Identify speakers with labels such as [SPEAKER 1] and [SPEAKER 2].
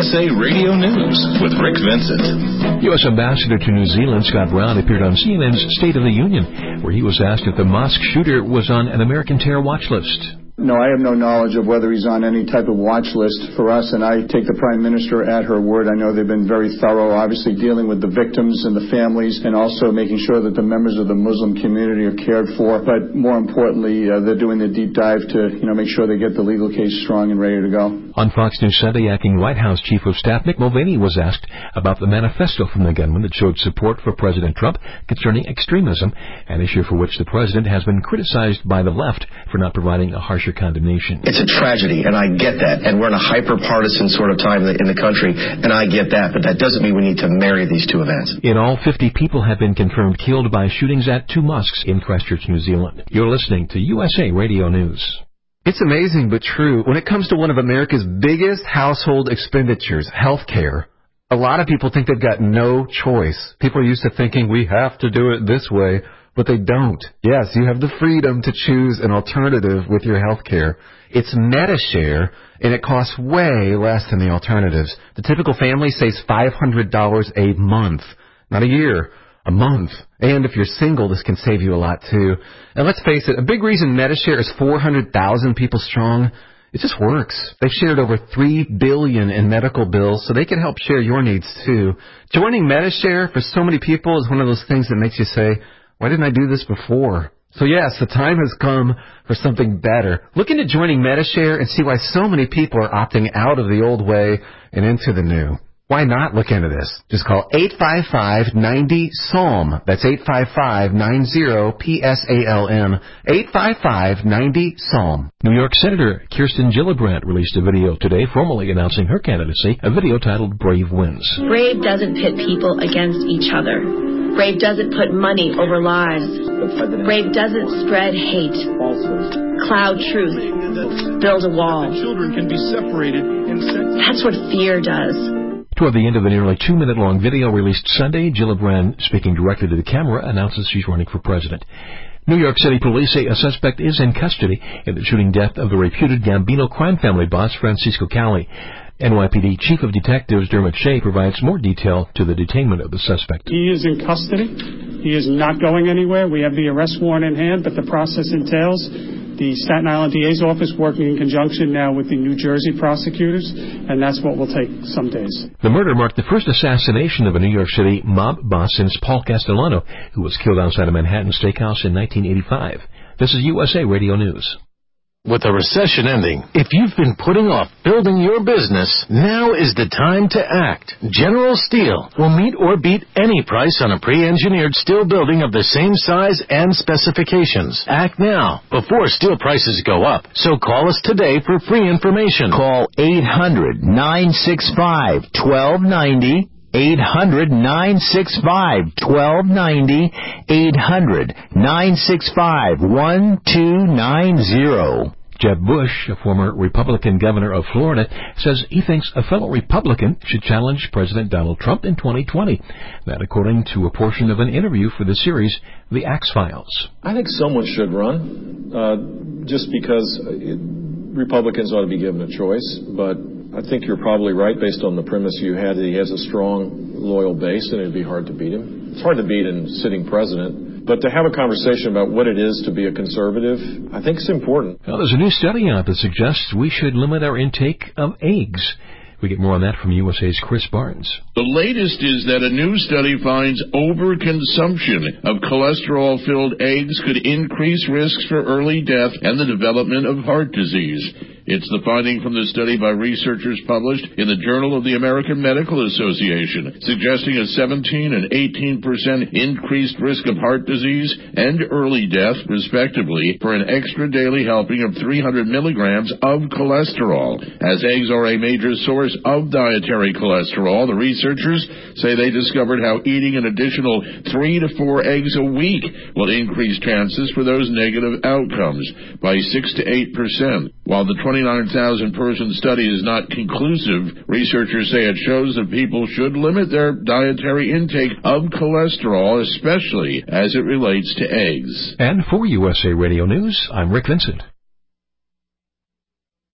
[SPEAKER 1] USA Radio News with Rick Vincent.
[SPEAKER 2] U.S. Ambassador to New Zealand Scott Brown appeared on CNN's State of the Union, where he was asked if the mosque shooter was on an American terror watch list.
[SPEAKER 3] No, I have no knowledge of whether he's on any type of watch list for us, and I take the Prime Minister at her word. I know they've been very thorough, obviously dealing with the victims and the families, and also making sure that the members of the Muslim community are cared for. But more importantly, they're doing the deep dive to, make sure they get the legal case strong and ready to go.
[SPEAKER 2] On Fox News Sunday, acting White House Chief of Staff Mick Mulvaney was asked about the manifesto from the gunman that showed support for President Trump concerning extremism, an issue for which the president has been criticized by the left for not providing a harsher condemnation.
[SPEAKER 4] It's a tragedy, and I get that, and we're in a hyper-partisan sort of time in the country, and I get that, but that doesn't mean we need to marry these two events.
[SPEAKER 2] In all, 50 people have been confirmed killed by shootings at 2 mosques in Christchurch, New Zealand. You're listening to USA Radio News.
[SPEAKER 5] It's amazing but true. When it comes to one of America's biggest household expenditures, health care, a lot of people think they've got no choice. People are used to thinking we have to do it this way, but they don't. Yes, you have the freedom to choose an alternative with your health care. It's MediShare, and it costs way less than the alternatives. The typical family saves $500 a month, not a year. A month. And if you're single, this can save you a lot, too. And let's face it, a big reason MediShare is 400,000 people strong, it just works. They've shared over $3 billion in medical bills, so they can help share your needs, too. Joining MediShare for so many people is one of those things that makes you say, why didn't I do this before? So yes, the time has come for something better. Look into joining MediShare and see why so many people are opting out of the old way and into the new. Why not look into this? Just call 855-90-PSALM. That's 855-90-PSALM. 855-90-PSALM.
[SPEAKER 2] New York Senator Kirsten Gillibrand released a video today formally announcing her candidacy, a video titled Brave Wins.
[SPEAKER 6] Brave doesn't pit people against each other. Brave doesn't put money over lives. Brave doesn't spread hate, cloud truth, build a wall.
[SPEAKER 7] Children can be separated in seconds.
[SPEAKER 6] That's what fear does.
[SPEAKER 2] Toward the end of the nearly 2-minute-long video released Sunday, Gillibrand, speaking directly to the camera, announces she's running for president. New York City police say a suspect is in custody in the shooting death of the reputed Gambino crime family boss, Francisco Cali. NYPD Chief of Detectives Dermot Shea provides more detail to the detainment of the suspect.
[SPEAKER 8] He is in custody. He is not going anywhere. We have the arrest warrant in hand, but the process entails the Staten Island DA's office working in conjunction now with the New Jersey prosecutors, and that's what will take some days.
[SPEAKER 2] The murder marked the first assassination of a New York City mob boss since Paul Castellano, who was killed outside a Manhattan steakhouse in 1985. This is USA Radio News.
[SPEAKER 1] With the recession ending, if you've been putting off building your business, now is the time to act. General Steel will meet or beat any price on a pre-engineered steel building of the same size and specifications. Act now, before steel prices go up. So call us today for free information.
[SPEAKER 9] Call 800-965-1290. 800-965-1290, 800-965-1290.
[SPEAKER 2] Jeb Bush, a former Republican governor of Florida, says he thinks a fellow Republican should challenge President Donald Trump in 2020. That according to a portion of an interview for the series, The Axe Files.
[SPEAKER 10] I think someone should run, just because Republicans ought to be given a choice, but I think you're probably right based on the premise you had that he has a strong, loyal base, and it'd be hard to beat him. It's hard to beat a sitting president, but to have a conversation about what it is to be a conservative, I think it's important.
[SPEAKER 2] Well, there's a new study out that suggests we should limit our intake of eggs. We get more on that from USA's Chris Barnes.
[SPEAKER 11] The latest is that a new study finds overconsumption of cholesterol-filled eggs could increase risks for early death and the development of heart disease. It's the finding from the study by researchers published in the Journal of the American Medical Association, suggesting a 17% and 18% increased risk of heart disease and early death, respectively, for an extra daily helping of 300 milligrams of cholesterol. As eggs are a major source of dietary cholesterol, the researchers say they discovered how eating an additional 3 to 4 eggs a week will increase chances for those negative outcomes by 6 to 8%. While the 29,000-person study is not conclusive, researchers say it shows that people should limit their dietary intake of cholesterol, especially as it relates to eggs.
[SPEAKER 2] And for USA Radio News, I'm Rick Vincent.